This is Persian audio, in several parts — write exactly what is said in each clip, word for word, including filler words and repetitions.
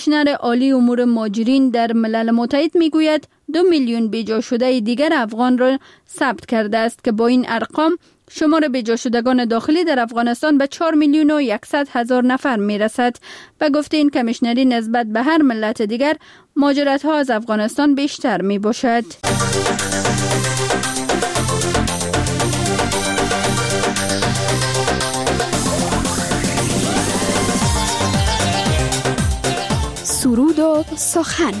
کمیشنر عالی امور مهاجرین در ملل متحد میگوید دو میلیون بیجا شده دیگر افغان را ثبت کرده است که با این ارقام شمار بیجا شدگان داخلی در افغانستان به چهار میلیون و صد هزار نفر میرسد و گفته این کمیشنری نسبت به هر ملت دیگر مهاجرت ها از افغانستان بیشتر می باشد. سرود و سخن.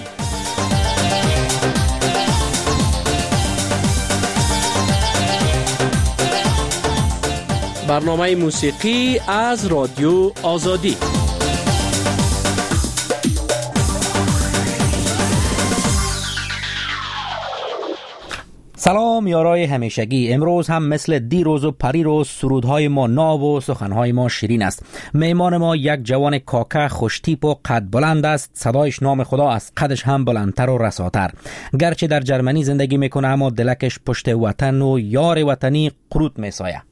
برنامه موسیقی از رادیو آزادی. سلام یارای همیشگی. امروز هم مثل دیروز و پریروز سرودهای ما ناب و سخنهای ما شیرین است. میمان ما یک جوان کاکه خوشتیپ و قد بلند است. صدایش نام خدا است، قدش هم بلندتر و رساتر. گرچه در جرمنی زندگی میکنه اما دلکش پشت وطن و یار وطنی قروت میسایه.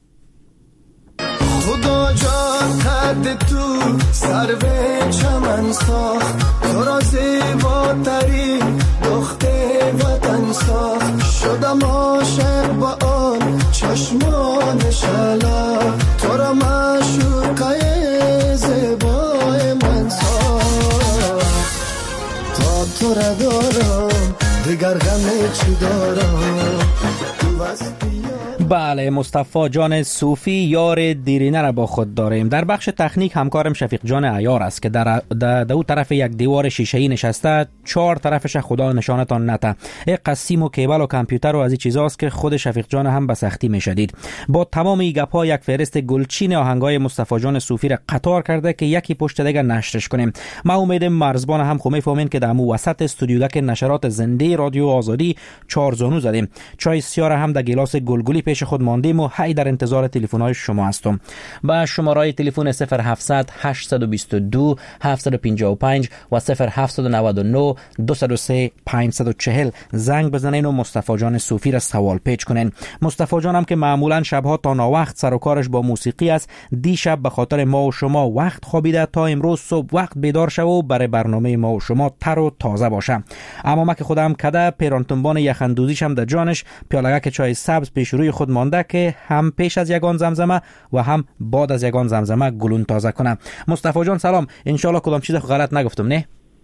خدا جان قد تو سر به چمن ساخت، تو را زیباتری دخته وطن ساخت. شدم عاشق با آن چشمان شلا، تو را معشوقه زیبای من ساخت. تا تو را دارم دیگر غم چی دارم، تو وستی. بله، مصطفی جان صوفی یار دیرینه را با خود داریم. در بخش تکنیک همکارم شفیق جان عیار است که در دو طرف یک دیوار شیشه‌ای نشسته، چهار طرفش خدا نشانتان نته. یک قسیم و کیبل و کامپیوتر و از این چیزاست که خود شفیق جان هم به سختی میشدید. با تمام این گپ‌ها یک فهرست گلچین آهنگای مصطفی جان صوفی را قطار کرده که یکی پشت دیگر نشرش کنیم. ما امید مرزبان هم خو میفهمین که در مو وسط استودیوگک نشرات زنده رادیو آزادی چهار زانو زدیم. چای سیاه هم در گلاس گلگلی پیش خود ماندیم و هی در انتظار تلفن‌های شما هستم. با شماره تلفن صفر هفتصد هشتصد و بیست و دو هفتصد و پنجاه و پنج و صفر هفتصد و نود و نه دویست و سه پانصد و چهل زنگ بزنین و مصطفی جان صوفی را سوال پیچ کنین. مصطفی جان هم که معمولا شبها تا ناوقت سر و کارش با موسیقی است، دیشب به خاطر ما و شما وقت خوابیده تا امروز صبح وقت بیدار شو و برای برنامه ما و شما تر و تازه باشه. اما ما که خودم کده پیرانتنبان یخندوزیش هم در جانش پیالگک چای سبز پیش روی خود مانده که هم پیش از یگان زمزمه و هم بعد از یگان زمزمه گلون تازه کنه. مصطفی جان سلام، انشالله کدام چیز غلط نگفتم نه؟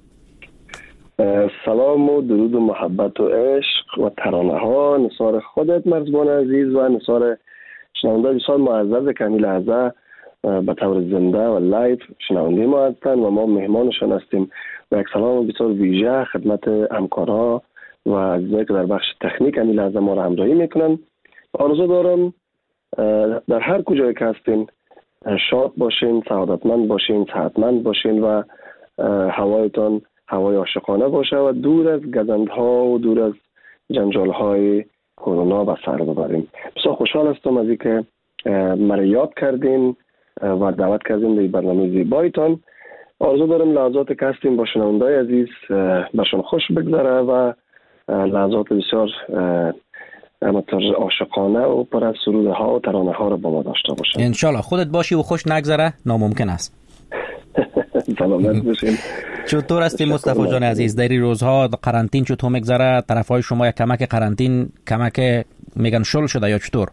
سلام و درود و محبت و عشق و ترانه ها نثار خودت مرزبان عزیز و نثار شنونده بسیار معزز کمی لحظه به طور زنده و لایف شنونده ما هستند و ما مهمانشان هستیم. و یک سلام بسیار ویژه خدمت همکارها و عزیزایی که در بخش تکنیک کمی لحظه ما را همراهی میکنن. آرزو دارم در هر کجایی که هستین شاد باشین، سعادتمند باشین، صحتمند باشین و هوایتان هوای عاشقانه باشه و دور از گزندها و دور از جنجالهای کرونا به سر ببریم. بسیار خوشحال هستم از اینکه مرا یاد کردین و دعوت کردین به برنامه زیبایتان. آرزو دارم لحظات که هستین با شنونده‌های عزیز برشون خوش بگذره و لحظات بسیار همطور عاشقانه و پر از سروده ها و ترانه ها رو با ما داشته باشه. انشالله. خودت باشی و خوش نگذره ناممکن است. سلامت باشین. چطور هستی مصطفی جان عزیز؟ در این روزها قرنطین چطور میگذره؟ طرفای شما یک کمک قرنطین کمک میگن شل شده یا چطور؟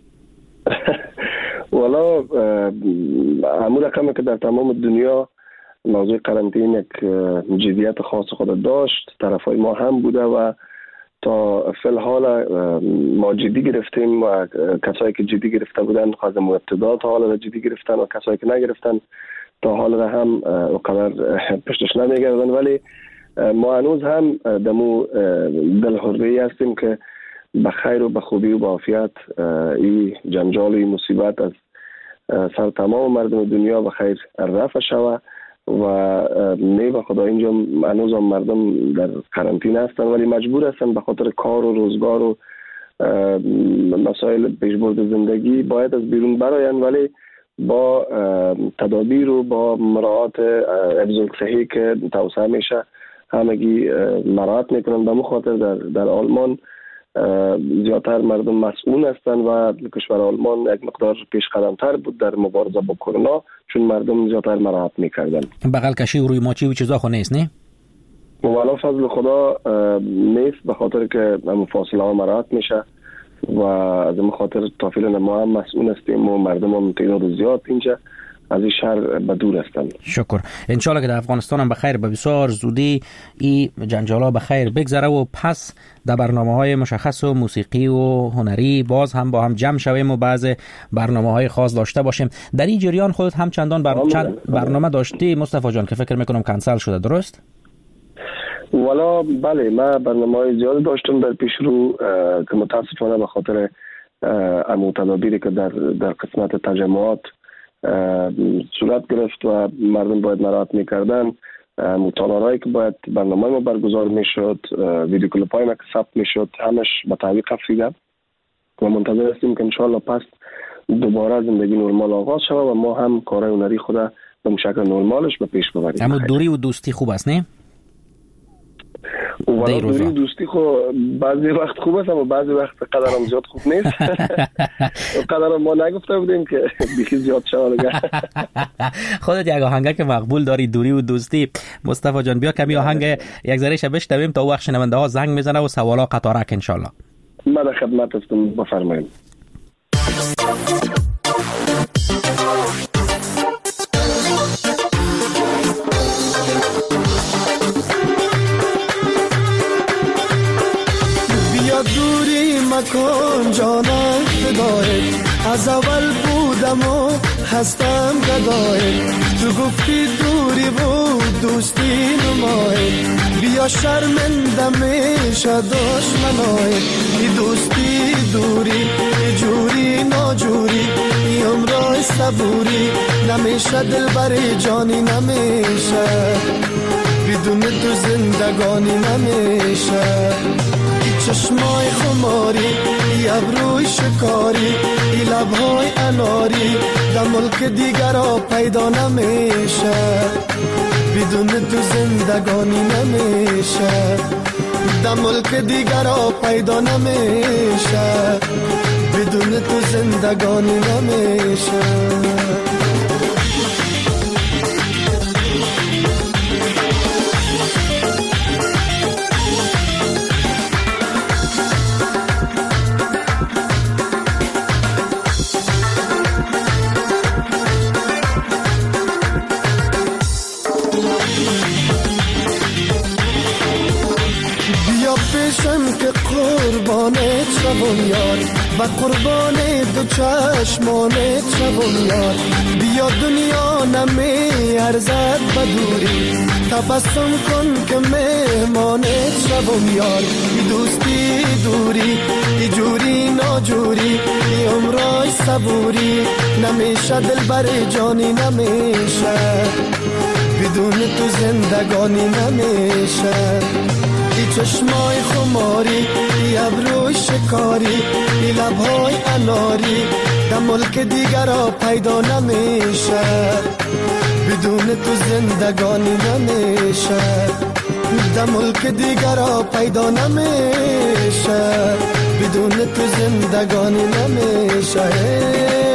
والا همون رقمی که در تمام دنیا موضوع قرنطین یک جدیت خاص خود داشت، طرفای ما هم بوده و تا فی الحال ما جدی گرفتیم و کسایی که جدی گرفته بودن خواستم ابتدا تا حالا جدی گرفتن و کسایی که نگرفتن تا حالا هم اونقدر پشتش نمیگردن، ولی ما هنوز هم دمو دلهورده‌ای هستیم که به خیر و به خوبی و به عافیت این جنجال و این مصیبت از سر تمام مردم دنیا به خیر رفع شوه و نه به خدا اینجا هنوز هم مردم در قرنطینه هستن ولی مجبور هستن به خاطر کار و روزگار و مسائل پیشبرد زندگی باید از بیرون براین، ولی با تدابیر و با مراعات حفظ صحی که توصیه میشه همگی مراعات میکنن. به مخاطر در در آلمان زیادتر مردم مسئول هستند و کشور آلمان یک مقدار پیش قدمتر بود در مبارزه با کرونا، چون مردم زیادتر مراعات میکردن. بغل کشی و روی ماچی و چیزا خو نیست نه؟ والا فضل خدا نیست، به خاطر که هم فاصله ها مراعات میشه و از این خاطر تا فعلا ما هم مسئول هستیم و مردم هم تعداد زیاد اینجا از این شهر به دور هستند. شکر. انشالله که در افغانستان هم بخیر به بسیار زودی این جنجالا بخیر بگذره و پس در برنامه‌های مشخص و موسیقی و هنری باز هم با هم جمع شویم و بعض برنامه‌های خاص داشته باشیم. در این جریان خودت هم چندان بر... چند برنامه داشتی مصطفی جان که فکر میکنم کنسل شده، درست؟ والا بله، من برنامه‌های زیاد داشتم در پیش رو که متاسفانه به خاطر امو تدابیری که در در قسمت تجمعات صورت گرفت و مردم باید مراعات میکردن، مطالعاتی که باید برنامه ما برگزار میشد، ویدیو کلیپ های ما که ثبت میشد، همش به تعویق افتاده و منتظر هستیم که انشاءالله پس دوباره زندگی نرمال آغاز شود و ما هم کارهای هنری خود به شکل نرمالش به پیش ببریم. اما دوری و دوستی خوب است نه؟ و دوری و دوستی خو بعضی وقت خوب است اما بعضی وقت قدرم زیاد خوب نیست. قدرم ما نگفته بودیم که بیخی زیاد شد. خودت یک آهنگ که مقبول داری دوری و دوستی، مصطفی جان بیا کمی آهنگ یک ذره بشنویم تا وقت شنونده ها زنگ میزنه و سوالا قطارک ان شاء الله. من در خدمت هستم، بفرمایید. دوری مکن جانم فدای، از اول بودم و هستم گدای، تو گفتی دوری بود دوستی نمای، بیا شرمنده میشه دشمنای، ای دوستی دوری ای جوری ناجوری، ای عمرای صبوری نمیشه دل بر جانی نمیشه، بدون تو زندگانی نمیشه، چشمای خماری ای ابروی شکاری ای لبهای اناری در ملک دیگر ها پیدا نمیشه، بدون تو زندگانی نمیشه، در ملک دیگر ها پیدا نمیشه، بدون تو زندگانی نمیشه. که قربانت شوم یار و قربان دو چشمانت شوم یار، بیا دنیا نمی ارزد بدوری، تبسم کن که مهمانت شوم یار، ای دوستی دوری ای جوری ناجوری، ای عمرای صبوری نمیشه دل بر جانی نمیشه، بدون تو زندگانی نمیشه، ای چشمای خماری ای ابروی شکاری ای لبهای اناری در ملک دیگر ها پیدا نمیشه، بدون تو زندگانی نمیشه، در ملک دیگر ها پیدا نمیشه، بدون تو زندگانی نمیشه.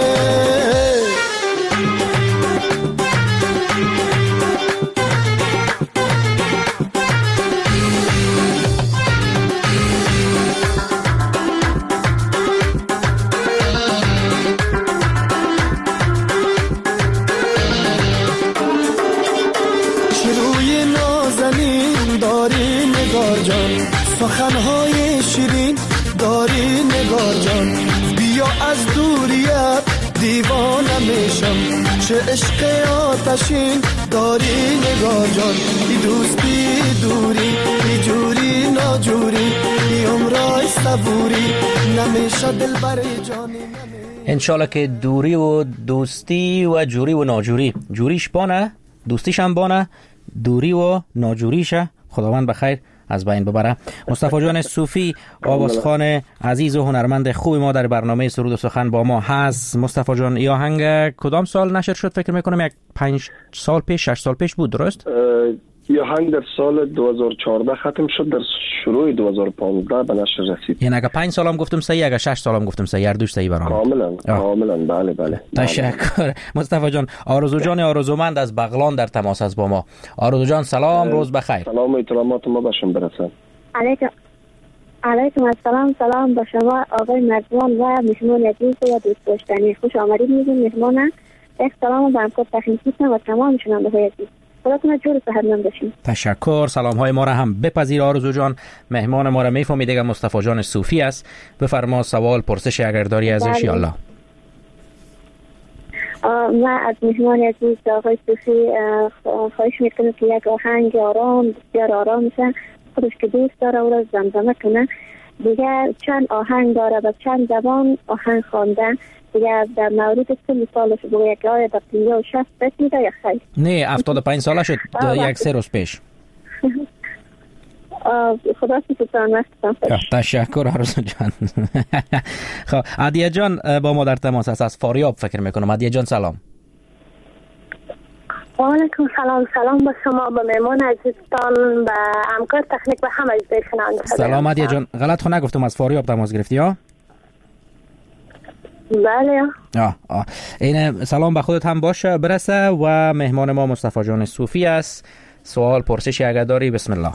سخنهای شیرین داری نگار جان، بیا از دوریت دیوانه میشم، چه عشق آتشین داری نگار جان، ای دوستی دوری ای جوری ناجوری، ای عمرای صبوری نمیشه دل بر جانی. انشالله که دوری و دوستی و جوری و ناجوری، جوریش بانه دوستیش هم بانه، دوری و ناجوریشه خداوند بخیر از بین ببره. مصطفی جان صوفی آوازخوان عزیز و هنرمند خوب ما در برنامه سرود و سخن با ما هست. مصطفی جان ای آهنگ کدام سال نشر شد؟ فکر میکنم یک پنج سال پیش شش سال پیش بود، درست؟ یا هنگ در سال دو هزار و چهارده ختم شد، در شروع دو هزار و پانزده به نشر رسید. یعنی اگه پنج سالم گفتم صحیح، اگه شش سالم گفتم صحیح، هر دوش صحیح برام. کاملا کاملا بله بله. تشکر. مصطفی جان، آرزو جان آرزومند از بغلان در تماس است با ما. آرزو جان سلام، روز بخیر. سلام و احترامات ما باشون برسن. علیکم علیکم السلام. سلام به شما آقای مرزبان و مهمان عزیز و دوست داشتنی. خوش آمدید میگیم مهمانم. یک سلام به همکار تکنیکی و تمام شنونده های عزیز. خداتون جور سهرمند باشین. تشکر. سلام های ما را هم بپذیر آرزو جان. مهمان ما را میفهمید دیگه مصطفی جان صوفی است. بفرما سوال پرسش اگر داری ازش یا الله. من از مهمان عزیز آقای صوفی خواهش میکنم که یک آهنگ آرام بسیار آرام میشه، خودش که دوست داره او را زمزمه کنه. دیگه چند آهنگ داره و چند زبان آهنگ خوانده. دیگه در مورد سن سالش بگویه که آیا در پنجاه و شصت بس میده یا خیلی؟ نه، هفتاد و پنج ساله شد یک سه روز پیش. خدا سپاسگزارم. تشکر آرزو جان. خب عدیه جان با ما در تماس است، از فاریاب فکر میکنم. عدیه جان سلام. علیکم سلام. سلام به شما، به مهمان عزیزتان، به همکار تکنیک و همه عزیزای شنونده. سلام عدیه جان. غلط خو نگفتم، از فاریاب تماس گرفتی ها؟ بله. آه آه. این سلام به خودت هم باشه برسه و مهمان ما مصطفی جان صوفی است. سوال پرسشی اگر داری بسم الله.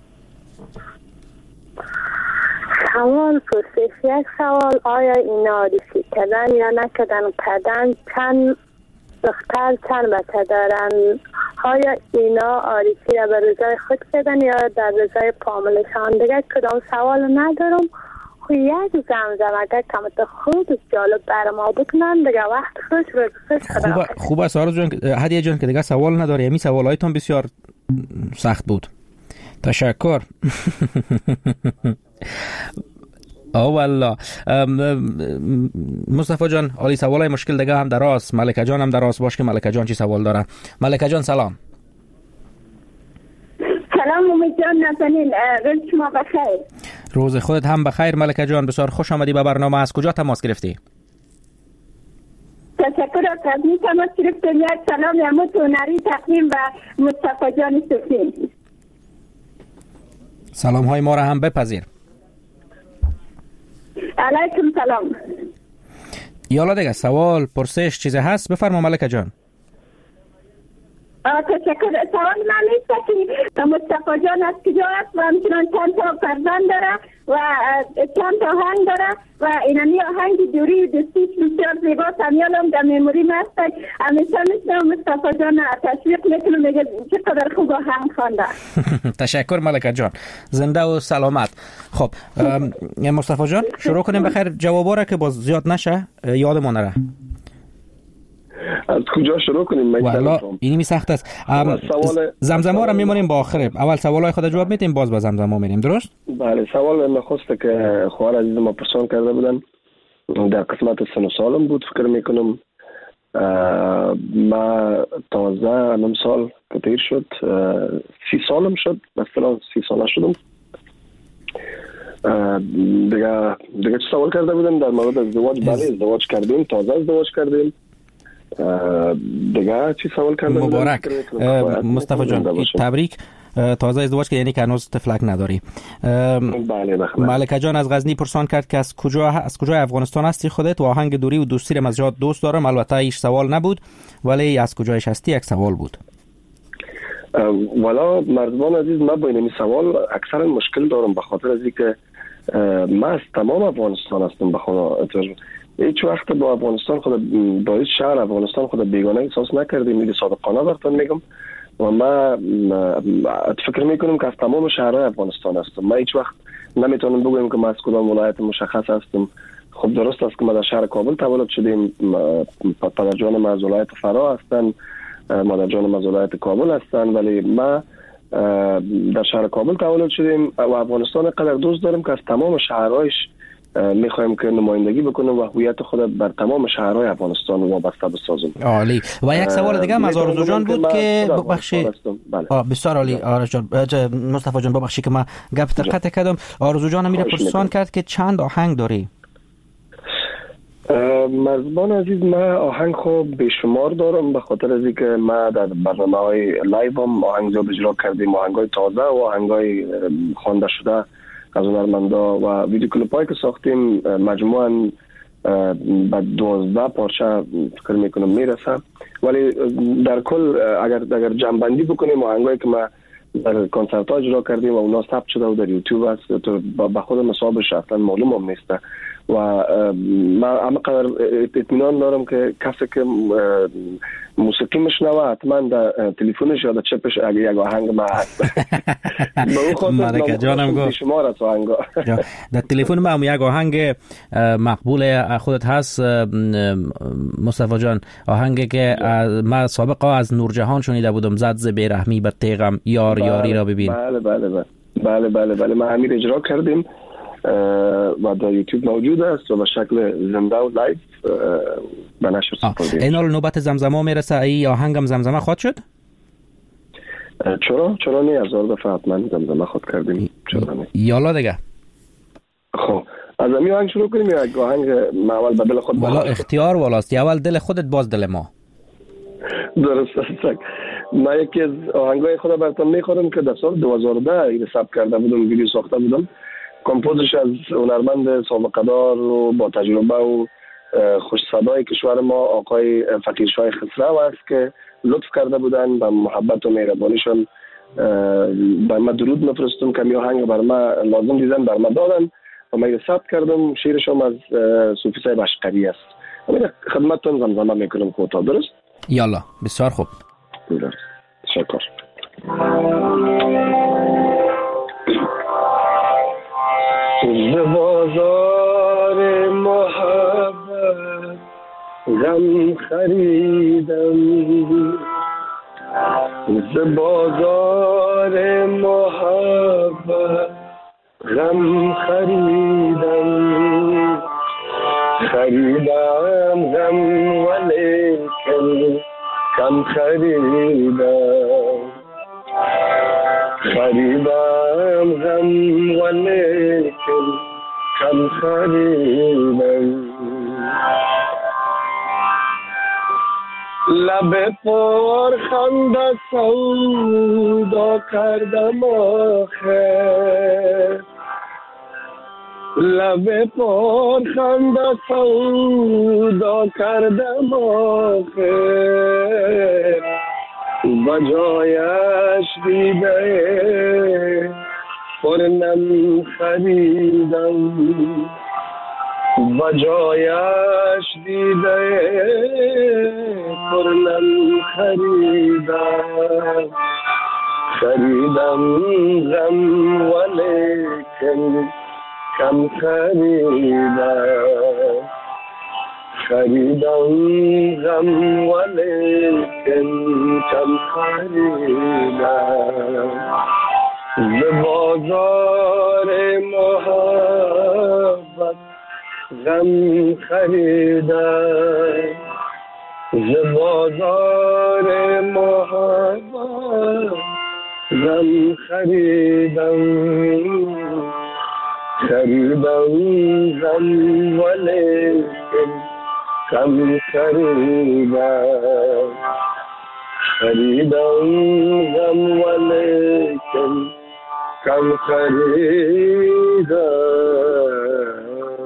سوال پرسش یک سوال، آیا اینا آریسی کردن یا نکردن کردن؟ چند دختر چند بچه دارن؟ آیا اینا آریسی را به رضای خود کردن یا در رضای فامیلشان؟ دیگه کدام سوال ندارم. خو یک زمزمه که کمت خود جالب بر ما بکنن دیگه وقت خوش رو خوش خدا. خوب خوب است آرزو جان. هدیه جان که دیگه سوال نداری، همین سوالایتون بسیار سخت بود. تشکر. او والله. مصطفی جان عالی سوالای مشکل دیگه هم دراست. ملکه جان هم دراست. باش که ملکه جان چی سوال داره؟ ملکه جان سلام. سلام امید جان، نازنین، روز شما بخیر. روز خودت هم بخیر ملکه جان. بسیار خوش آمدی به برنامه. از کجا تماس گرفتی؟ تشکر از تقدیم تماس گرفتم. یک سلام یموت و نری تقدیم به مصطفی جان صوفی. سلام های ما را هم بپذیر. علیکم سلام. یالا دیگه سوال پرسش چیزی هست بفرما ملکه جان. تشکر. سوال من نیست که مصطفی جان از کجا است و همچنان چند تا فرزند داره و چند تا آهنگ داره و اینمی آهنگ دوری دستیش بسیار زیباست. همیالم در میموری مستک همیشه مثل مصطفی جان تشویق میکنم، میگه چقدر خوب آهنگ خوانده. تشکر ملکه جان، زنده و سلامت. خب مصطفی جان شروع کنیم بخیر جوابا را که باز زیاد نشه یادمون نره. از کجا شروع کنیم؟ والا اینی می سخت است. زمزمه را میمونیم با آخر. اول سوالای خود جواب میدیم باز با زمزمه میریم. درست؟ بله. سوال نخست که خواهر عزیز ما پرسان کرده بودن در قسمت سن و سالم بود فکر میکنم. ما تازه نیم سال که تیر شد، سی سالم شد، مثلا سی ساله شدم. دیگه دیگه چه سوال کرده بودن در مورد ازدواج؟ بله ازدواج کردیم، تازه ازدواج کردیم. دیگه چی سوال کردن؟ مبارک مصطفی جان، تبریک. تازه ازدواج که یعنی که هنوز طفلک نداری. بله بخیر. ملکه جان از غزنی پرسان کرد که از کجا از کجای افغانستان هستی خودت و آهنگ دوری و دوستی رو از جات دوست دارم. البته ایش سوال نبود ولی از کجایش هستی یک سوال بود. والا مرزبان عزیز، من با این سوال اکثرا مشکل دارم به خاطر از اینکه من از تمام افغانستان هستم. به خدا هیچ وقت با افغانستان خود با هیچ شهر افغانستان خود بیگانه احساس نکردیم. میگه صادقانه براتون میگم و من فکر میکنم که از تمام شهرهای افغانستان هستم. من هیچ وقت نمیتونم بگم که من از کدام ولایت مشخص هستم. خب درست است که ما در شهر کابل تولد شدیم. پدر جان ما از ولایت فرا هستن، مادر جان ما از ولایت کابل هستن، ولی ما در شهر کابل تولد شدیم و افغانستان قدر دوست دارم که از تمام شهرهایش میخوایم که نمایندگی بکنم و هویت خود بر تمام شهرهای افغانستان وابسته بسازم. عالی. و یک سوال دیگه هم از آرزو جان بود که ببخشید. بله. بسیار عالی آرزو جان. مصطفی جان ببخشید که من گپ قطع کردم. آرزو جان میره پرسان کرد که چند آهنگ داری؟ مرزبان عزیز، من آهنگ خوب بیشمار دارم، به خاطر از اینکه ما در برنامه های لایو هم آهنگ زیاد اجرا کردیم، آهنگ های تازه و آهنگ های خوانده شده از هنرمندا و ویدیو کلیپ هایی که ساختیم مجموعاً به دوازده پارچه فکر میکنم میرسه. ولی در کل اگر اگر جمع‌بندی بکنیم آهنگ هایی که ما در کنسرت ها اجرا کردیم و اونا ثبت شده و در یوتیوب هست، تو به خودم حسابش اصلا معلوم هم نیسته و من همقدر اطمینان دارم که کسی که موسیقی میشنوه حتما در تلفنش یا در چپش اگه یک آهنگ ما هست به اون خاطر جانم گفت شمار از آهنگا در تلفن ما هم یک آهنگ مقبول خودت هست مصطفی جان، آهنگی که ما سابقا از نورجهان شنیده بودم، زد ز بیرحمی به تیغم یار بله یاری را ببین. بله بله بله بله بله بله ما همین اجرا کردیم و در یوتیوب موجود است و به شکل زنده و لایو به نشر سپردیم. این حال نوبت زمزمه میرسه، ای آهنگم زمزمه خواهد شد؟ چرا؟ چرا نه؟ هزار دفعه حتما زمزمه خود کردیم. چرا نه؟ یالا دیگه. خب از همین آهنگ شروع کنیم یا یک آهنگ ما اول به دل خود والا اختیار والاست، اول دل خودت باز دل ما. درست است. من یکی از آهنگای خود براتون میخورم که در سال دو هزار و ده این ثبت کرده بودم، ویدیو ساخته بودم، کمپوزش از هنرمند سابقه دار و با تجربه و خوش صدای کشور ما آقای فقیرشاه خسرو است که لطف کرده بودن به محبت و مهربانیشون بر ما درود میفرستم که می آهنگ بر ما لازم دیدن بر ما دادن و من ثبت کردم. شعرشم از صوفی صاحب اشقری است. همین خدمتتون زمزمه میکنم کوتاه. درست؟ یالا بسیار خوب. درست. شکر. ز بازار محبت غم خریدم، ز بازار محبت غم خریدم، خریدم غم ولیکن کم خریدم، خریدم غم ولیکن کم خریدم. لب پر خنده سودا کردم آخر، لب پر خنده سودا کردم آخر، و جایش دیده پرنم خریدم، و جایش دیده پرنم خریدم، خریدم غم ولیکن کم خریدم، خریدم غم ولیکن کم خریدم. ز بازار محبت غم خریدم، ز بازار محبت غم خریدم، خریدم غم ولیکن کم خریدم، خریدم غم ولیکن کم خریدم.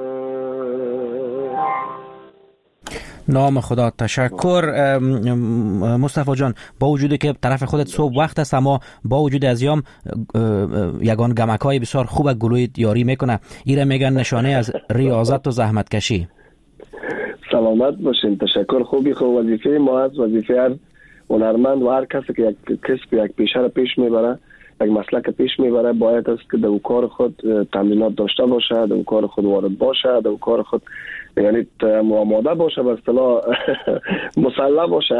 نام خدا تشکر مصطفی جان. با وجودی که طرف خودت صبح وقت است اما با وجود ازیام یگان گمکای بسیار خوب گلوی یاری میکنه، ایره میگن نشانه از ریاضت و زحمت کشی. سلامت باشین. تشکر. خوبی خوب. وظیفه ما از وظیفه هر هنرمند و هر کسی که یک کسب یک پیشه را پیش میبره، یک مسلک پیش میبره، باید است که در کار خود تمرینات داشته باشه، در کار خود وارد باشه، در کار خود یعنی آماده باشه، به اصطلاح مسلح باشه.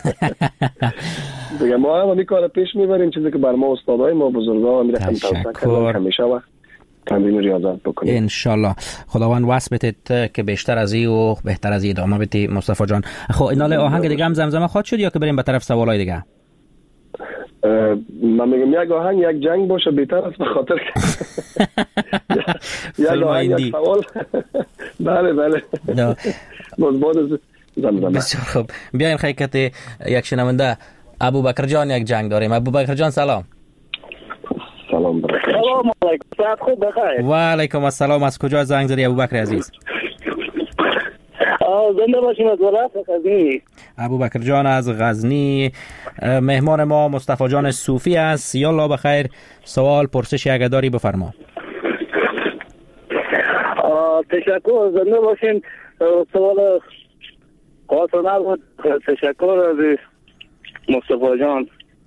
دیگه ما هم این کار پیش میبریم، چیزی که بر ما استادای ما بزرگا میره توصیه کردن همیشه وقت تمرین ریاضت بکنیم ان شاء الله. خداوند واسه بتت که بیشتر از این و بهتر از این ادامه بدی مصطفی جان. خب ایناله آهنگ دیگه هم زمزمه خواهد شد یا که بریم به طرف سوالای دیگه؟ من میگم یک آهنگ یک جنگ باشه بهتر است، به خاطر یک آهنگ یک سوال بله بله. باز باز زمزمه. بسیار خوب. بیاین خیکت یک شنونده ابوبکر جان یک جنگ داریم. ابوبکر جان سلام. سلام برکت. سلام علیکم. صحت خوب بخیر. و علیکم السلام. از کجا زنگ زدی ابوبکر عزیز؟ زنده باشین از ولایت غزنی. ابوبکر جان از غزنی. مهمان ما مصطفی جان صوفی است. یالا بخیر. سوال پرسش اگه داری بفرما. تشکر. زنده باشین. سوال خاص نبود. تشکر از مصطفی جان.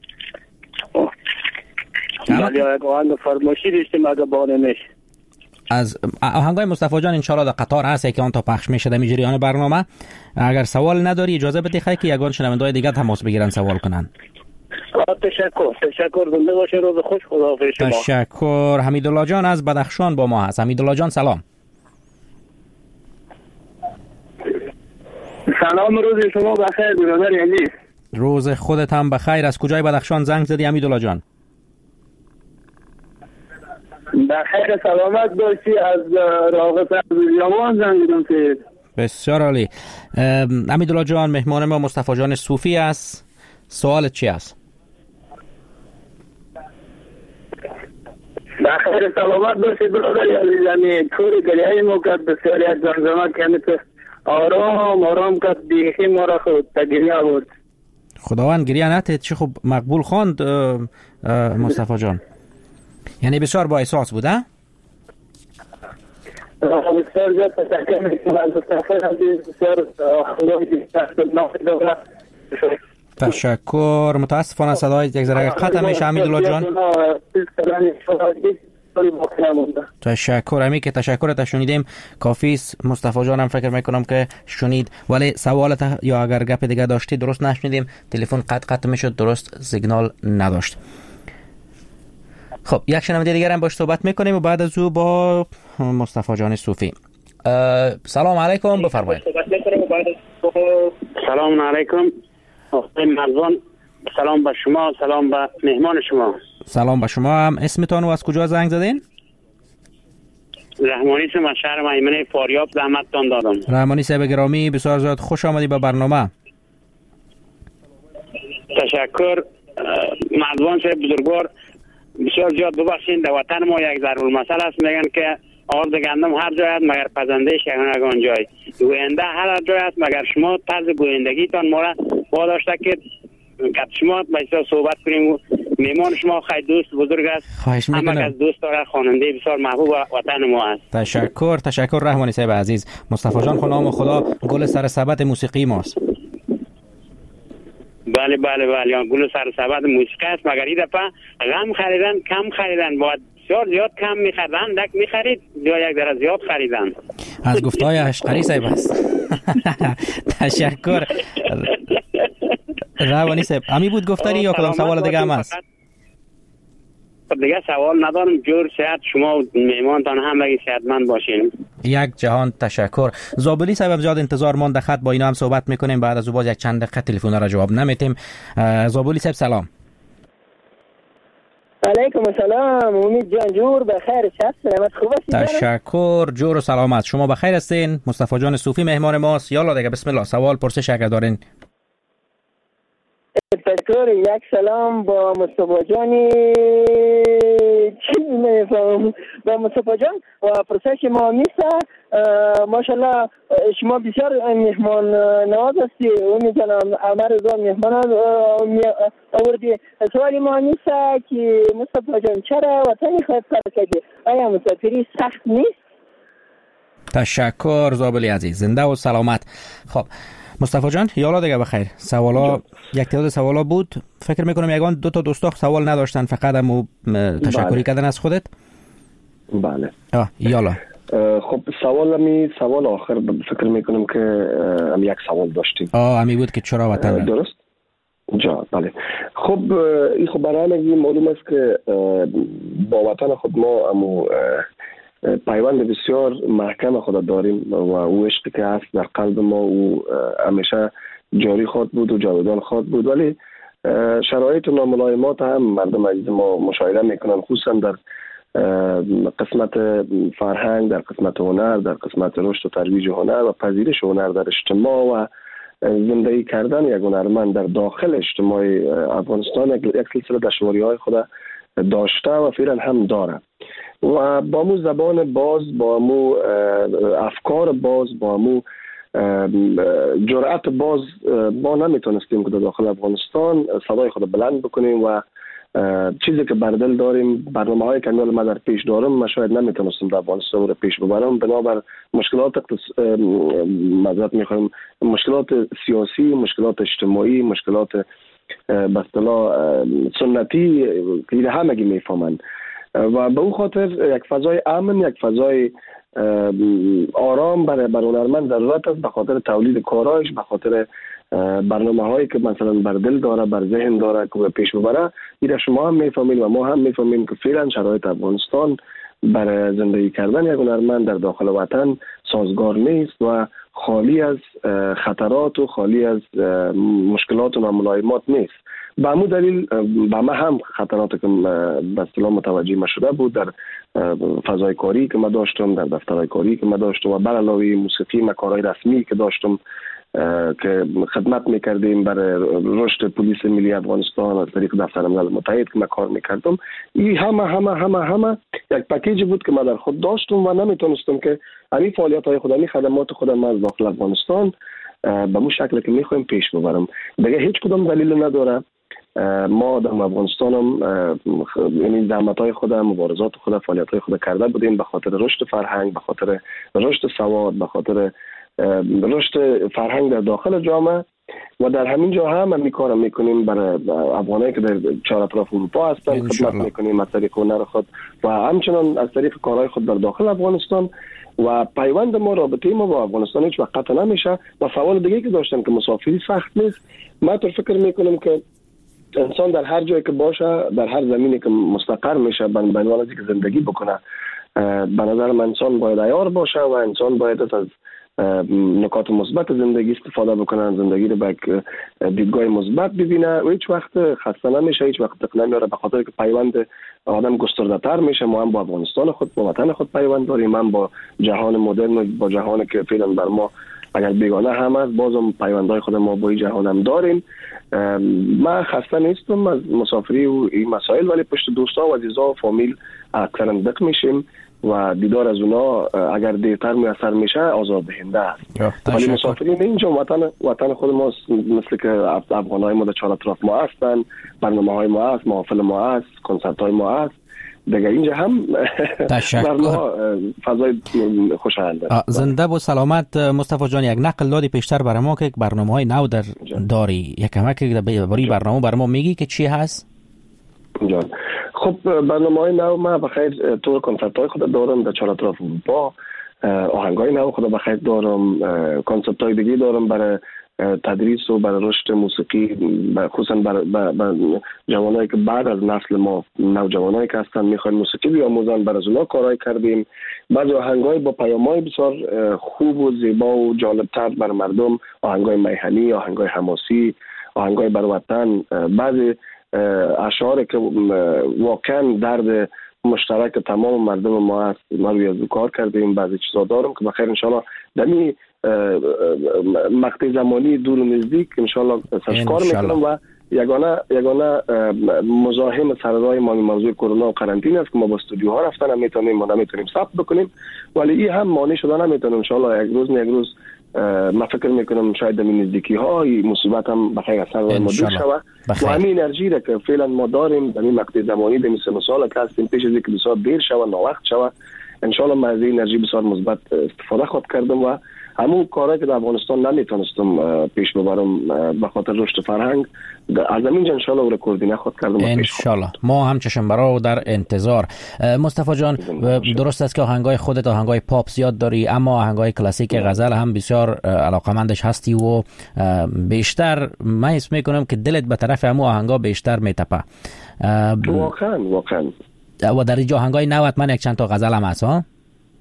ولی یک آهنگ فرمایشی داشتیم اگه بانه میشه. از آهنگای مصطفی جان انشالله در قطار هست که آن تا پخش میشه در جریان برنامه. اگر سوال نداری اجازه بده خیلی که یگان شنونده‌های دیگه تماس بگیرن سوال کنن. تشکر. تشکر. زنده باشین. روز خوش. خداحافظ شما. تشکر. حمیدالله جان از بدخشان با ما هست. حمیدالله جان سلام. سلام. روز شما بخیر برادر علی. روز خودت هم بخیر. از کجای بدخشان زنگ زدی حمیدالله جان؟ بخیر سلامت باشی. از راغب از یامان زنگ زدم که. بسیار عالی. حمیدالله جان مهمان ما مصطفی جان صوفی است. سوالت چی است؟ بخیر سلامت باشی برادر علی. یعنی طور گریه ما کرد بسیاری از زمزمه که آرام آرام کرد بیخی ما را خود تگریه بود. خداوند گریه نتید. چه خوب مقبول خواند مصطفی جان. یعنی بسیار با احساس بوده؟ بسیار جا تشکر میکنم از مصطفی عزیز. بسیار خدایی تشکر. متاسفانه صدای یک ذره قطع میشه حمیدالله جان. تشکر. امی که تشکرت شنیدیم کافی است. مصطفی جانم فکر میکنم که شنید ولی سوالت یا اگر گپ دیگه داشتی درست نشنیدیم. تلفن قطع قطع میشد. درست سیگنال نداشت. خب یک شنونده دیگر هم باش صحبت میکنیم و بعد از او با مصطفی جان صوفی. سلام علیکم. بفرمایید. سلام علیکم. مرزان سلام به شما. سلام به مهمان شما. سلام به شما هم. اسمتان و از کجا زنگ زدین؟ رحمانی سم از شهر میمنه فاریاب زحمتتان دادم. رحمانی صاحب گرامی بسیار زیاد خوش آمدی به برنامه. تشکر. مرزان صاحب بزرگوار بسیار زیاد ببخشین. در وطن ما یک ضرور مسئله است. میگن که آرد گندم هر جای است مگر پزندهش یگان جای. گوینده هر جای است مگر شما طرز گویندگیتان ما را واداشته که گپ شما بسیار صحبت کنیم. میمان شما خیلی دوست بزرگ است. خواهش میکنم. همه از دوست داره. خواننده بسیار محبوب وطن ما است. تشکر. تشکر رحمانی صاحب عزیز. مصطفی جان خنام خدا گل سر سبد موسیقی ماست. بله بله بله. گل سر سبد موسیقی است مگر این دفعه غم خریدن کم خریدن. باید بسیار زیاد کم میخریدن. دک میخرید یا یک ذره زیاد خریدن. از گفتهای اشقری صاحب است. تشکر روانی صاحب. امی بود گفتاری یا کدام سوال دیگه هم هست؟ دیگه سوال ندارم. جور صحت شما و میمانتان همگی صحتمند باشین. یک جهان تشکر. زابلی صاحب زیاد انتظار ماند خط. با اینا هم صحبت میکنیم. بعد از او باز یک چند دقیقه تلفن را جواب نمیتیم. زابلی صاحب سلام. علیکم السلام. امید جان جور بخیر. شب سلامت خوب هستید؟ تشکر. جور و سلامت. شما بخیر هستین؟ مصطفی جان صوفی مهمان ماست. یالا دیگه بسم الله. سوال پرسش اگر دارین. تشکر. یک سلام با مصطفی جانی چی نمیفهم با مصطفی جان و پرسش ما میسه. ماشاءالله شما بسیار مهمان نواز هستی. اونی جانم عمر رضا مهمان آوردی. سوالی ما میسه که مصطفی جان چرا وطنی خواهد کار کردی؟ آیا مسافری سخت نیست؟ تشکر زابلی عزیز. زنده و سلامت. خب مصطفی جان یالا دیگه بخیر. سوالا یک تعداد سوالا بود. فکر میکنم یگان دو تا دوستاخ سوال نداشتن فقط هم تشکری بله. کردن از خودت. بله. آه یالا. خب سوال می سوال آخر فکر میکنم که هم یک سوال داشتیم. آه همی بود که چرا وطن. درست؟ جا بله. خب این خب برای همگی معلوم است که با وطن خود ما امو پیوند بسیار محکم خود داریم و او عشقی که هست در قلب ما او همیشه جاری خواهد بود و جاودان خواهد بود. ولی شرایط و ناملایمات هم مردم عزیز ما مشاهده میکنن، خصوصا در قسمت فرهنگ، در قسمت هنر، در قسمت رشد و ترویج هنر و پذیرش هنر در اجتماع و زندگی کردن یک هنرمند در داخل اجتماع افغانستان یک سلسله دشواری‌های خود داشته و فعلا هم داره و با مو زبان باز، با مو افکار باز، با مو جرأت باز ما نمیتونستیم که در داخل افغانستان صدای خود بلند بکنیم و چیزی که بر دل داریم، برنامه های که ما در پیش دارم ما شاید نمیتونستیم در افغانستان رو پیش ببرم بنابر مشکلات معذرت میخوایم مشکلات سیاسی، مشکلات اجتماعی، مشکلات به اصطلاح سنتی که همگی میفهمند و به اون خاطر یک فضای امن، یک فضای آرام برای هنرمند ضرورت است به خاطر تولید کارایش، به خاطر برنامه هایی که مثلا بر دل داره، بر ذهن داره که پیش ببره. اینا شما هم میفهمید و ما هم میفهمیم که فعلا شرایط افغانستان برای زندگی کردن یک هنرمند در داخل وطن سازگار نیست و خالی از خطرات و خالی از مشکلات و ناملایمات نیست. به همون دلیل به ما هم خطرات که به اصطلاح متوجه ما شده بود در فضای کاری که ما داشتم، در دفترهای کاری که ما داشتم و بر علاوه موسیقی و کارهای رسمی که داشتم که خدمت میکردیم برای رشد پلیس ملی افغانستان از طریق دفتر ملل متحد که ما کار میکردم، این همه همه همه همه یک پکیج بود که ما در خود داشتم و نمیتونستم که این فعالیت های خودم، خدمات خودم از داخل افغانستان به مو شکل که میخوایم پیش ببرم. دیگه هیچ کدام دلیل نداره ما در افغانستان هم یعنی زحمت های خود، مبارزات خود، فعالیت های خود کرده بودیم به خاطر رشد فرهنگ، به خاطر رشد سواد، به خاطر رشد فرهنگ در داخل جامعه و در همین جا هم می کار میکنیم برای افغانایی که در چهار اطراف اروپا هستن، خدمت میکنیم از طریق هنر خود و همچنان از طریق کارهای خود در داخل افغانستان و پیوند ما، رابطه ما با افغانستان هیچ وقت قطع نمیشه. و سوال دیگه که داشتم که مسافری سخت نیست، من تو فکر میکنم که انسان در هر جایی که باشه، در هر زمینی که مستقر میشه به عنوان از که زندگی بکنه، به نظر من انسان باید عیار باشه و انسان باید از نکات مثبت زندگی استفاده بکنه، زندگی رو به دیدگاه مثبت ببینه و هیچ وقت خسته نمیشه، هیچ وقت تکلیف نمیاره به خاطر که پیوند آدم گسترده‌تر میشه. ما هم با افغانستان خود، با وطن خود پیوند داریم، هم با جهان مدرن، با جهانی که فعلا بر ما اگر بیگانه هم است، بازم پیوندهای خود ما با این جهان هم داریم. من خسته نیستم از مسافری و این مسائل، ولی پشت دوستا و عزیزا و فامیل اکثرا دق میشیم و دیدار از اونا اگر دیرتر میسر میشه آزاد دهنده است. ولی مسافرین اینجا وطن وطن خود ما مثل که افغانای ما در چهار اطراف ما هستن، برنامه های ما هست، محافل ما هست، کنسرت های ما هست دیگه، اینجا هم تشکر. فضای خوشایند. زنده و سلامت مصطفی جان. یک نقل دادی پیشتر برای ما که برنامه های نو در داری، یک کمک برای برنامه برای ما میگی که چی هست؟ جان خب برنامه های نو ما بخیر طور کنسرت های خود دارم در چهار اطراف اروپا، آهنگ های نو خود بخیر دارم، کنسرت های دیگه دارم برای تدریس و برای رشد موسیقی، خصوصا برای جوانایی که بعد از نسل ما، نوجوانایی که هستن میخوان موسیقی بیاموزن، برای اونا کارهای کردیم. بعضی آهنگای با پیام‌های بسیار خوب و زیبا و جالب‌تر برای مردم، آهنگای میهنی، آهنگای حماسی، آهنگای برای وطن، بعضی اشعار که واقعا درد مشترک تمام مردم ما هست، ما روی از کار کردیم. بعضی چیزا دارم که بخیر انشالله دمی مقطع زمانی دور و نزدیک انشالله سازکار میکنم و یگانه یگانه مزاحم سررای ما موضوع کرونا و قرنطینه است که ما با استودیوها رفتن هم میتونیم ما نمیتونیم ثبت بکنیم، ولی این هم مانع شده نمیتونیم. انشالله یک روز نه یک روز ما فکر میکنم شاید در نزدیکی ها این مصیبت هم بخیر از سر ما دور شود و همین انرژی را که فعلا ما داریم در این مقطع زمانی در این سه سال که هستیم پیش از اینکه بسیار دیر شود، ناوقت شود، انشالله من از این انرژی بسیار مثبت استفاده خود کردم و همون کارهایی که در افغانستان نمیتونستم پیش ببرم به خاطر رشد فرهنگ از همینجا انشالله رکوردینه خود کردم. انشالله ما هم چشم برا و در انتظار. مصطفی جان درست است که آهنگای خودت آهنگای پاپ زیاد داری، اما آهنگای کلاسیک غزل هم بسیار علاقمندش هستی و بیشتر من حس میکنم که دلت به طرف همون آهنگا بیشتر میتپه. واقعا واقعا. و در اینجا آهنگای نوت من یک چند تا غزل هم هست ها؟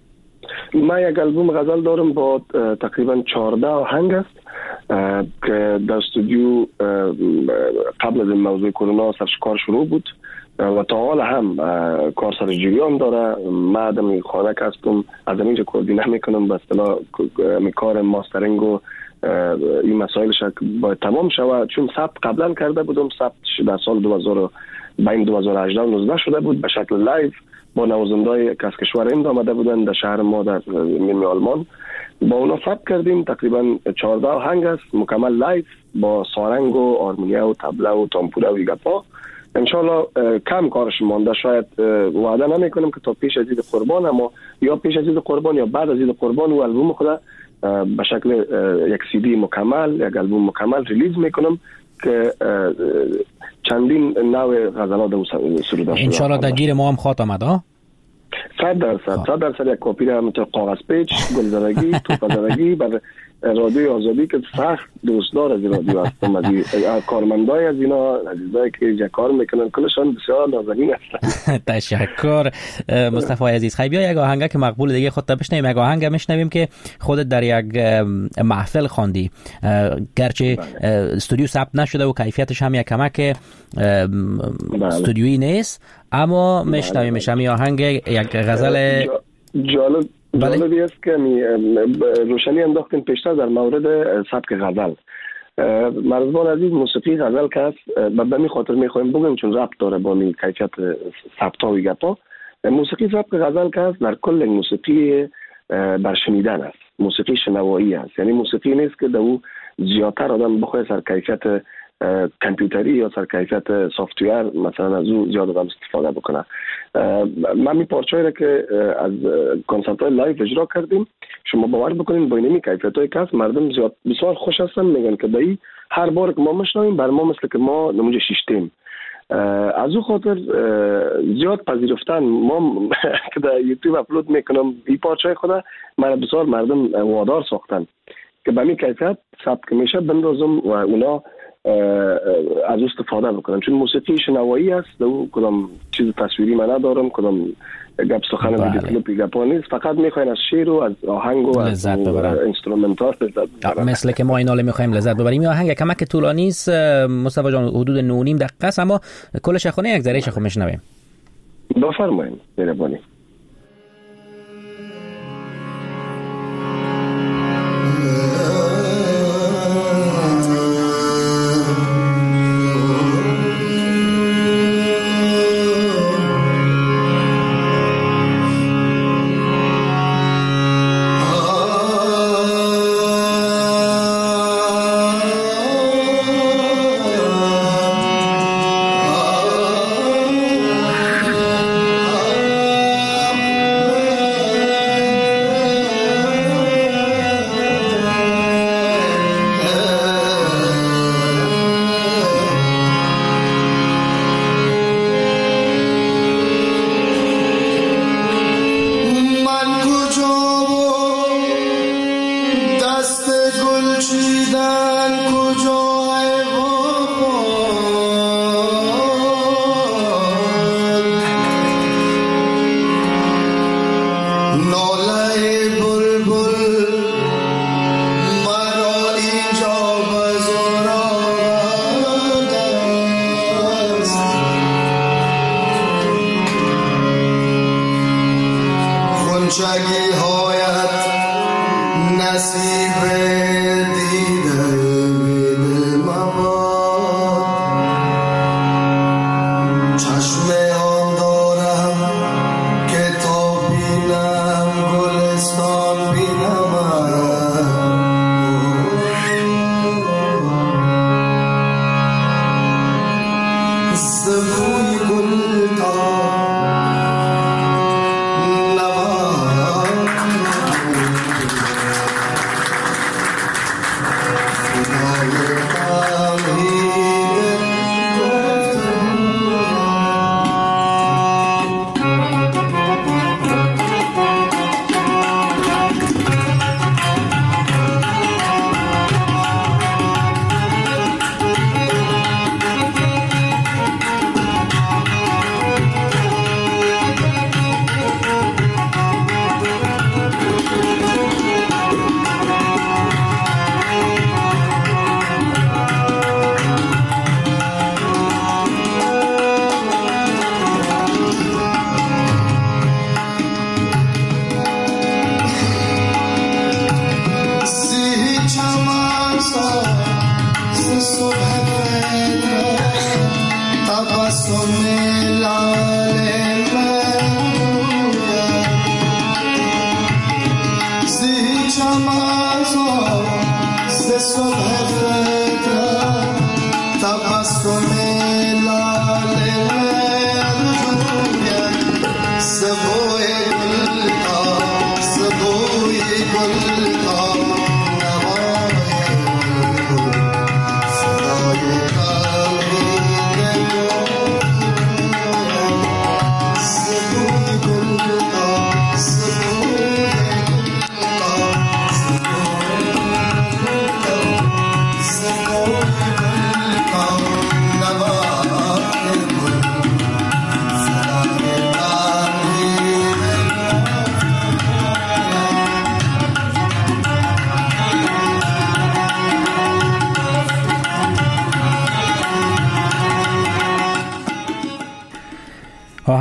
من یک البوم غزل دارم با تقریبا چهارده آهنگ است که در استودیو قبل از این موضوع کرونا سرشکار شروع بود و تا حال هم کار سر جریان داره. من آدم خانه که هستم از اینجا کوردینه میکنم به اصطلاح کار ماسترینگ و این مسائلش باید تمام شود، چون ثبت قبلا کرده بودم، ثبت در سال دو هزار بین دو هزار و هجده و نوزده شده بود به شکل لایو با نوازنده‌های که از کشور هند آمده بودن در شهر ما در نیمه آلمان. با اونا ثبت کردیم، تقریبا چهارده آهنگ است مکمل لایو با سارنگ و آرمونیا و تبله و تامپوره و گپا. انشالله کم کارش مانده، شاید وعده نمی کنم که تا پیش از عید قربان، اما یا پیش از عید قربان یا بعد از عید قربان و البوم خود به شکل یک سی دی مکمل، یک البوم مکمل ریلیز میکنم که چندین نوع غزلات او سروده شده. انشالله در گیر ما هم خواهد آمد ها؟ صد درصد صد درصد یک کپی را همینطور کاغذ پیچ، گلزدگی، توپزدگی بر رادیو آزادی که سخت دوستدار از رادیو هستم، از کارمندای از اینا عزیزایی که اینجا کار میکنن کلشان بسیار نازنین هستن. تشکر مصطفی عزیز. خیلی بیا یک آهنگ که مقبول دیگه خودت بشنویم، یک آهنگ میشنویم که خودت در یک محفل خواندی، گرچه استودیو ثبت نشده و کیفیتش هم یک کمک استودیویی نیست، اما میشنویمش. همین آهنگ یک غزل جالب جالبی است که روشنی انداختیم پیشتر در مورد سبک غزل. مرزبان عزیز، موسیقی غزل که است به می خاطر میخوایم بگیم چون ربط داره با می کیفیت ثبتا و گپا. موسیقی سبک غزل که است در کل موسیقی برشنیدن است، موسیقی شنوایی است، یعنی موسیقی نیست که در او زیادتر آدم بخواه سر کیفیت کامپیوتری یا سر کیفیت سافتویر مثلا از او زیاد آدم استفاده بکنه. من می پارچه‌ای را که از کنسرت های لایو اجرا کردیم، شما باور بکنین با اینمی کیفیت های که مردم زیاد بسیار خوش هستن، میگن که دایی هر بار که ما مشنویم بر ما مثل که ما نمونجا شیشتیم. از او خاطر زیاد پذیرفتن ما که در یوتیوب اپلود میکنم این پارچه خدا، من بسیار مردم وادار ساختن که به می کیفیت ثبت میشه بندازم و اونا از استفاده بکنن، چون موسیقی شنوایی است، دو کدام چیز تصویری من ندارم، کدام گپ سخن ویدیو کلیپ گپا نیست، فقط میخواین از شعر و از آهنگ و از اینسترومنتال لذت ببرن، مثل که ما اینا رو میخوایم لذت ببریم. این آهنگ کمک طولانی است مصطفی جان، حدود نه و نیم دقیقه است، اما کلش خونه یک ذره خو میشنویم. بفرمایید مهربانی.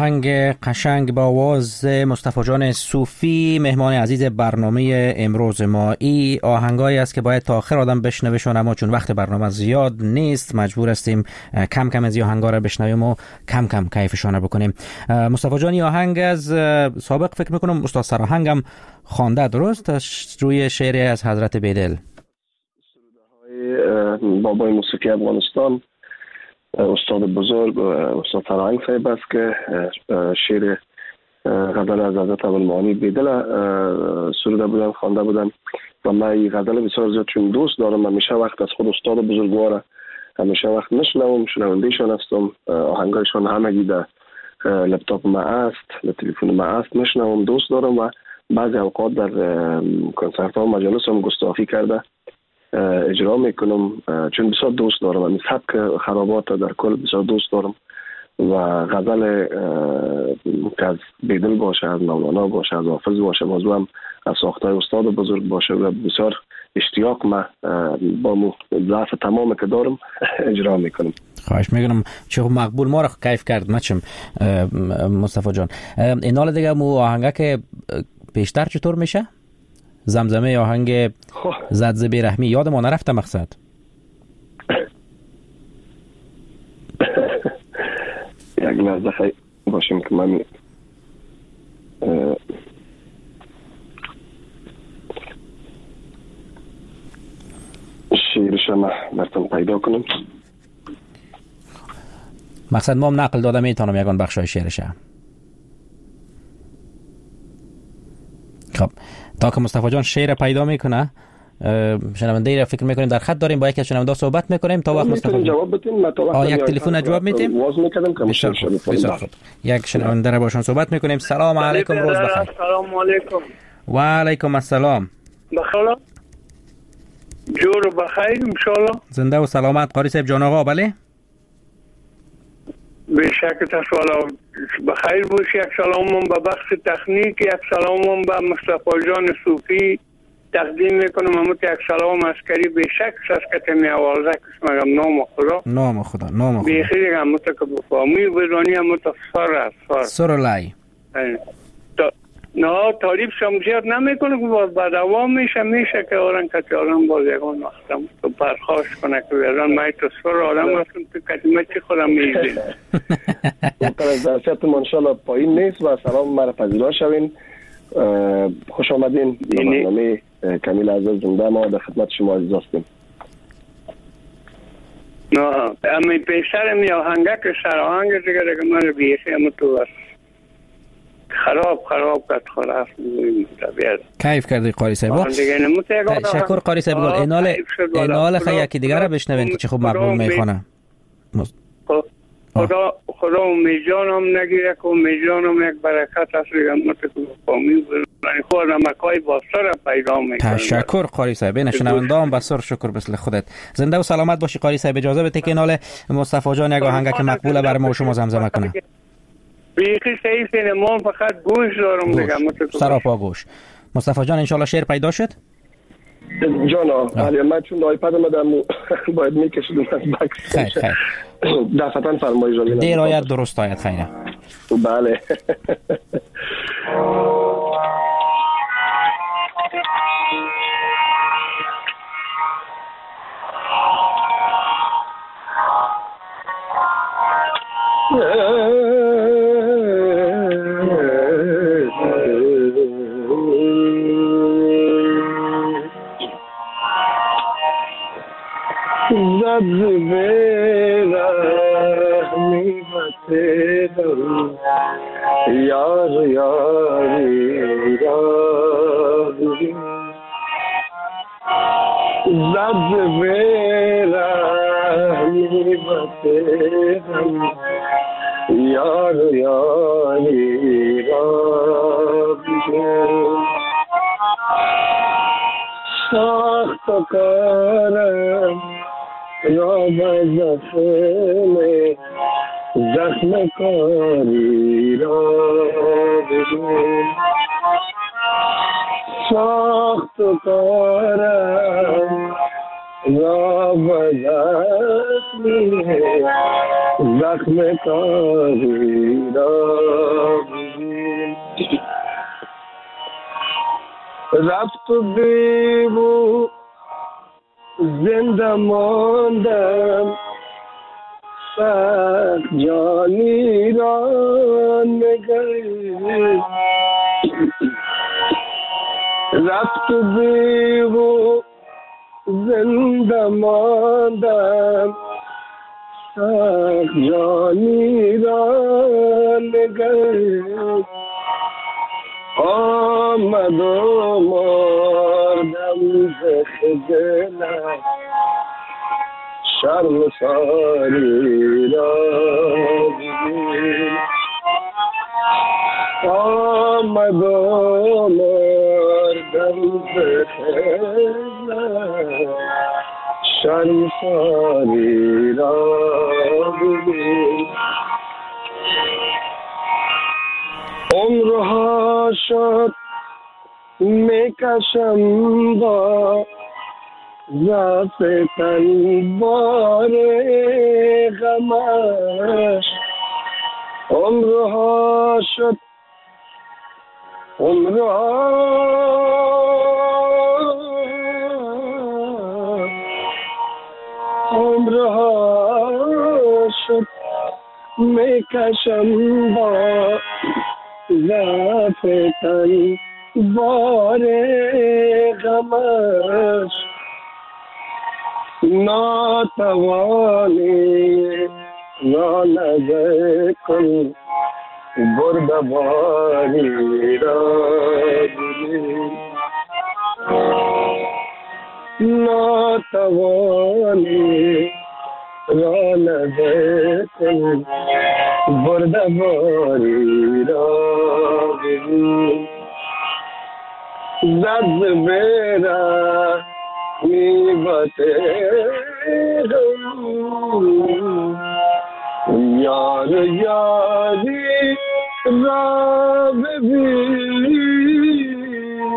آهنگ قشنگ با آواز مصطفی جان صوفی مهمان عزیز برنامه امروز ما. ای آهنگایی است که باید تا آخر آدم بشنوشون، اما چون وقت برنامه زیاد نیست مجبور هستیم کم کم از این آهنگا را بشنویم و کم کم کیفشان بکنیم. مصطفی جان این آهنگ از سابق فکر میکنم استاد سراهنگم خوانده، درست؟ روی شعری از حضرت بیدل. بابای موسیقی افغانستان استاد بزرگ استاد سراهنگ صاحب است که شعر غزل از حضرت ابوالمعانی بیدل سروده بودن، خوانده بودن و من این غزل بسیار زیاد چون دوست دارم. همیشه وقت از خود استاد بزرگوار همیشه وقت میشنوم، شنوندهشان هستم. آهنگایشان همگی در لپتاپ ما است، در تلفن ما است، میشنوم، دوست دارم و بعضی اوقات در کنسرت ها و مجالس هم گستاخی کرده اجرا میکنم چون بسیار دوست دارم. همین سبک خرابات در کل بسیار دوست دارم و غزل که از بیدل باشه، از مولانا باشه، از حافظ باشه، موضوع هم از ساخته استاد بزرگ باشه و بسیار اشتیاق ما با ضعف تمام که دارم اجرا میکنم. خواهش میکنم. چه مقبول ما را کیف کرد مچم مصطفی جان. این حال دیگه مو آهنگه که پیشتر چطور میشه؟ زمزمه آهنگ زد ز بیرحمی یاد ما نرفته مقصد. یک لحظه خیلی باشیم که من شیرش ما براتون پیدا کنم. مقصد ما هم نقل داده میتونم یکان بخشای شعرشه. خب تا که مصطفی جان شعر پیدا میکنه شنونده را فکر میکنیم در خط داریم، با یکی از شنونده صحبت میکنیم تا وقت مصطفی جواب بدین. ما تا وقت یک تلفن جواب میدیم. واز میکردم که بسیار خوب. یک شنونده را باشون صحبت میکنیم. سلام علیکم، روز بخیر. سلام علیکم. و علیکم السلام. بخیر. جور بخیر ان شاء الله. زنده و سلامت قاری صاحب جان آقا. بله به شک تسوال بخیر باشی. یک سلامم به بخش تکنیک، یک سلامم به مصطفی جان صوفی تقدیم میکنم. همون یک سلام عسکری به شک سسکت می آوازه کس مگم نام خدا نام خدا نام خدا بیخی دیگه همون که بفامی بدانی همون تا سر است سر سر لای تا نه تعریف شمزیت نمیکنه که باز با دوام میشه میشه که آرن کتی آرن باز یکان وقتم تو پرخواش کنه که بیران مایی تو سر آرم هستم تو کتیمه چی خودم میزین درسیت منشالله پایین نیست و سلام مرا پذیرا شوین. خوش آمدین به برنامه کمیل عزیز زنده. ما در خدمت شما عزیز هستیم. نه امی پیشتر می آهنگه که سراهنگ دیگه دیگه من بیخی همون تو است خراب خراب کت خلاف طبیعت کیف کردی قاری صاحب. تشکر قاری صاحب. اینال اینال خیلی یکی دیگه را بشنوین که چه خوب مقبول میخونه. خدا خدا امیجانم نگیره که امیجانم یک برکت است دیگه متکو فامی من خودم مکای باستر پیدا میکنم. تشکر قاری صاحب. این شنونده هم بسیار شکر مثل خودت. زنده و سلامت باشی قاری صاحب. اجازه بده که اینال مصطفی جان یک آهنگ که مقبوله برای ما شما زمزمه کنه. بیخی سیف من فقط گوش دارم دیگه متکو سراپا گوش. مصطفی جان ان شاء الله شعر پیدا شد. جانا ولی من چون آیپد ما دارم باید میکشیدم از بکس. خیر خیر دفتن فرمایش رو دیر آید درست آید. خیره بله. زد بیرحمی بسیدم یار یاری رازی زد بیرحمی بسیدم یار یاری رازی ساخت کارم را بزخم زخم کاری را ببین ساخت کارم را بزخم زخم تازی را ببین. رفت و بیبو زنده ماندم، سخت جانی را نگری. رفت و بیبو زنده ماندم، سخت جانی را نگری. آمد و مردم ز خجلت، شرم ساری را ببین. آمد و مردم ز خجلت، شرم ساری را ببین. عمرها شد میکشم با ضعف تن بار غمش. عمرها شد عمرها عمرها شد میکشم با ضعف تن بار غمش. ناتوانی را نظر کن، بردباری را ببین. ناتوانی را نظر کن، بردباری را ببین. زد بیره می باتم، یار یاری را ببین.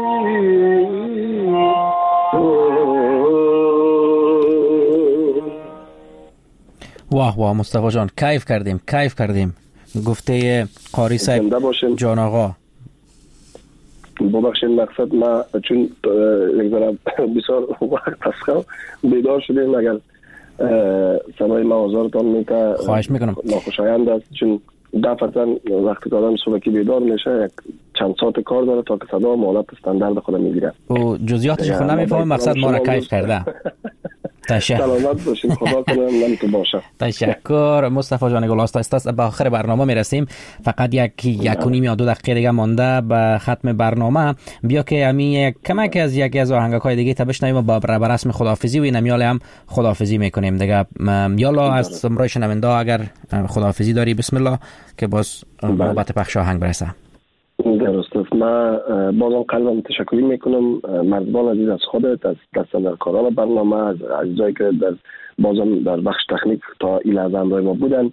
واه واه مصطفی جان، کیف کردیم کیف کردیم. گفته قاری صاحب جان آقا. ببخشید مقصد ما چون یک ذره بسیار وقت هست بیدار شدیم، اگر صدای ما آزارتان میته خواهش میکنم. ناخوشایند است، چون دفعتا وقتی که آدم صبحی بیدار میشه یک چند ساعت کار داره تا که صدا مالت استاندارد خود میگیره و جزئیاتش خود نمیفهمم. مقصد ما را کیف کرده. تشکر. سلامت باشین، خدا کنه نمیتون باشه. تشکر مصطفی جان گل. است به آخر برنامه میرسیم، فقط یک یک و نیم یا دو دقیقه دیگه مانده به ختم برنامه. بیا که همین کمک از یکی از آهنگای دیگه تا بشنویم و با رسم خداحافظی و نمیال هم خداحافظی میکنیم دیگه. یالا از سمرای شنونده اگر خداحافظی داری بسم الله که باز نوبت پخش آهنگ برسه. درست است. من بازم قلبم تشکر میکنم مردمان عزیز از خودت، از دستاندرکاران برنامه، از عزیزایی که در بازم در بخش تکنیک تا این لحظه همراه ما بودن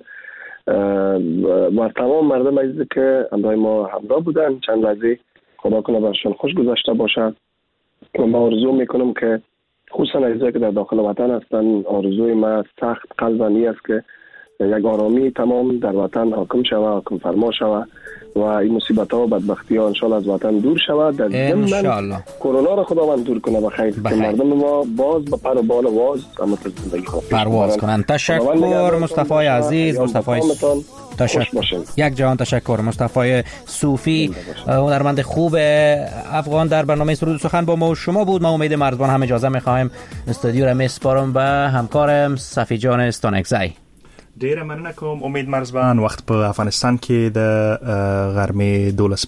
و تمام مردم عزیزی که همراه ما همراه بودن. چند لحظه خدا کنه برشون خوش گذشته باشد و من آرزو میکنم که خصوصا عزیزایی که در داخل وطن هستن، آرزوی من سخت قلبانی است که یک آرامی تمام در وطن حاکم شوه، حاکم فرما شوه و این مصیبت ها و بدبختی ها انشالله از وطن دور شود. در ضمن کرونا را خداوند دور کنه بخیر که مردم ما باز به پر و بال واز اما زندگی خوب پرواز کنند. تشکر مصطفی عزیز، مصطفی تشکر. یک جهان تشکر مصطفی صوفی، هنرمند خوب افغان در برنامه سرود و سخن با ما و شما بود. ما امید مرزبان هم اجازه می‌خوایم استودیو را میسپارم به همکارم صفی جان استانکزی. ډیره مننه کوم امید مرزبان. وخت په افغانستان کې د غرمې دولس